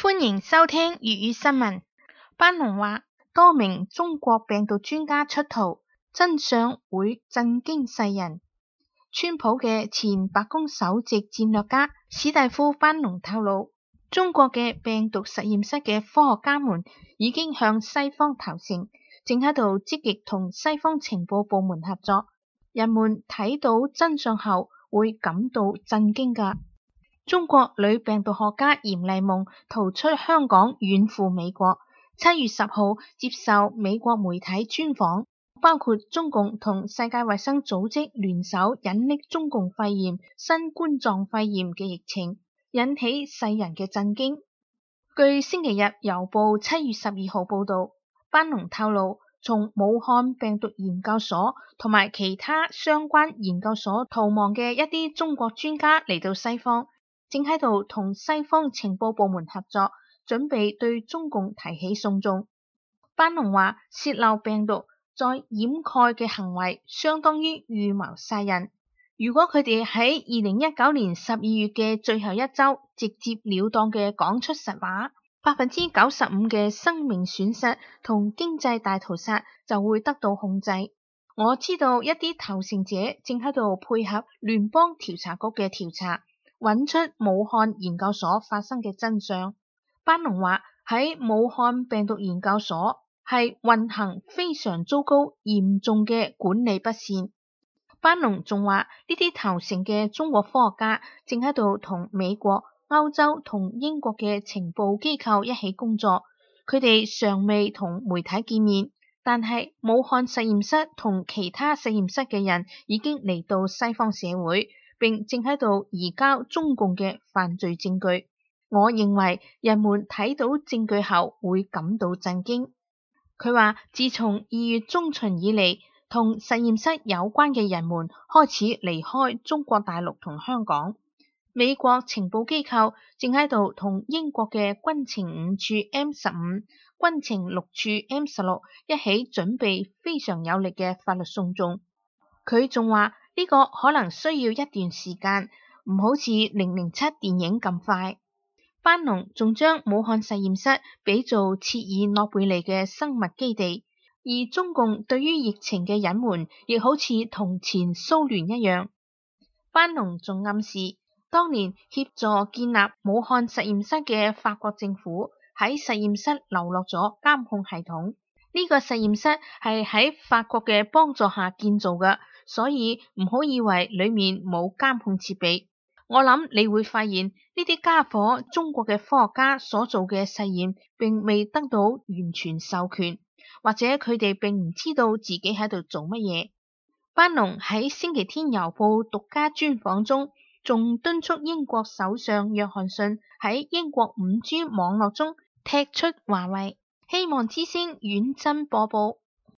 歡迎收聽粵語新聞。班農話，多名中國病毒專家出逃，真相會震驚世人。川普嘅前白宮首席戰略家史蒂夫·班農透露，中國嘅病毒實驗室嘅科學家們已經向西方投誠，正喺度積極同西方情報部門合作。人們睇到真相後會感到震驚㗎。中國女病毒學家嚴麗夢逃出香港遠赴美國，7月10號接受美國媒體專訪，包括中共同世界衛生組織聯手隱匿中共肺炎、新冠狀肺炎嘅疫情，引起世人嘅震驚。據星期日郵報7月12號報道，班農透露，從武漢病毒研究所同埋其他相關研究所逃亡嘅一啲中國專家嚟到西方，正喺度同西方情報部門合作，準備對中共提起訴訟。班農話，泄漏病毒再掩蓋嘅行為相當於預謀殺人。如果佢哋喺2019年12月嘅最後一週直接了當嘅講出實話，95%嘅生命損失同經濟大屠殺就會得到控制。我知道一啲投誠者正喺度配合聯邦調查局嘅調查，揾出武漢研究所發生嘅真相。班農話，喺武漢病毒研究所係運行非常糟糕、嚴重嘅管理不善。班農仲話，呢啲投誠嘅中國科學家正喺度同美國、歐洲同英國嘅情報機構一起工作，佢哋尚未同媒體見面，但係武漢實驗室同其他實驗室嘅人已經嚟到西方社會，並正喺度移交中共嘅犯罪證據。我認為人們睇到證據後會感到震驚。佢話，自從2月中旬以嚟，同實驗室有關嘅人們開始離開中國大陸同香港。美國情報機構正喺度同英國嘅軍情5處 M15、軍情6處 M16 一起準備非常有力嘅法律訴訟。佢仲話，呢個可能需要一段時間，唔好似007電影咁快。班農仲將武漢實驗室比做切爾諾貝利嘅生物基地，而中共對於疫情嘅隱瞞亦好似同前蘇聯一樣。班農仲暗示，當年協助建立武漢實驗室嘅法國政府喺實驗室留落咗監控系統，呢個實驗室係喺法國嘅幫助下建造嘅，所以唔好以為裏面冇監控設備。我諗你會發現呢啲家伙中國嘅科學家所做嘅實驗並未得到完全授權，或者佢哋並唔知道自己喺度做乜嘢。班農喺星期天郵報獨家專訪中仲敦促英國首相約翰遜喺英國5G 網絡中踢出華為。希望之聲遠真播報。